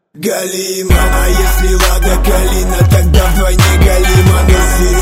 Галима, а если Лада Калина, тогда вдвойне галима.